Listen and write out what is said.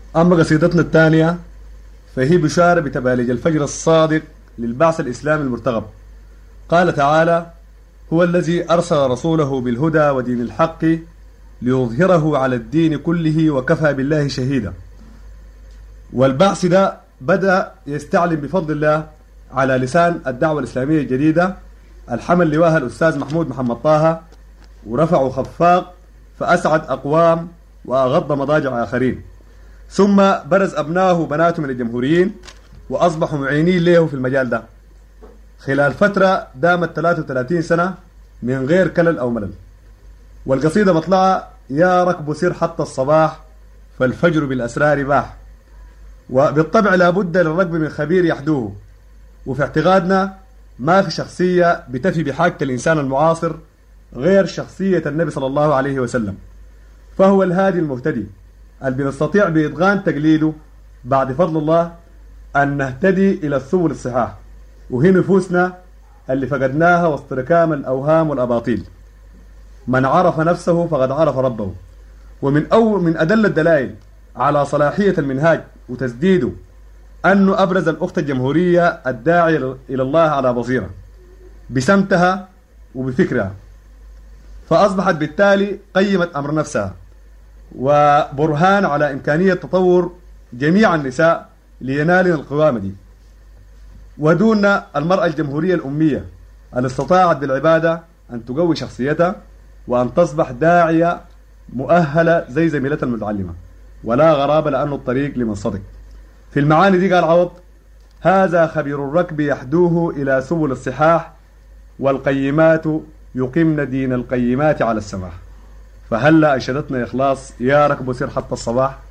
أما قصيدتنا الثانية فهي بشارة بتباليج الفجر الصادق للبعث الإسلامي المرتقب. قال تعالى: هو الذي أرسل رسوله بالهدى ودين الحق ليظهره على الدين كله وكفى بالله شهيدا. والبعث ده بدأ يستعلن بفضل الله على لسان الدعوة الإسلامية الجديدة، الحمل لواها الأستاذ محمود محمد طه، ورفعوا خفاق فأسعد أقوام وأغض مضاجع آخرين، ثم برز أبنائه وبناته من الجمهوريين وأصبحوا معينين له في المجال ده خلال فترة دامت 33 سنة من غير كلل أو ملل. والقصيدة مطلعة: يا ركب سر حتى الصباح فالفجر بالأسرار باح. وبالطبع لابد للركب من خبير يحدوه، وفي اعتقادنا ما في شخصية بتفي بحاجة الإنسان المعاصر غير شخصية النبي صلى الله عليه وسلم، فهو الهادي المهتدي اللي بنستطيع بإتقان تقليده بعد فضل الله أن نهتدي إلى السبل الصحاح، وهي نفوسنا اللي فقدناها وسط ركام الأوهام والأباطيل. من عرف نفسه فقد عرف ربه. ومن أدل الدلائل على صلاحية المنهاج وتسديده أنه أبرز الأخت الجمهورية الداعية إلى الله على بصيرة بسمتها وبفكرها، فأصبحت بالتالي قيمت أمر نفسها وبرهان على إمكانية تطور جميع النساء لينالن القوامة دي. ودون المرأة الجمهورية الأمية اللي استطاعت بالعبادة أن تقوي شخصيتها وأن تصبح داعية مؤهلة زي زميلتها المتعلمة، ولا غرابة لأنه الطريق لمن صدق. في المعاني دي قال عوض: هذا خبير الركب يحدوه إلى سبل الصحاح والقيمات يقمن دين القيمات على السماح. فهلا أنشدتنا إخلاص: يا ركب سر حتى الصباح.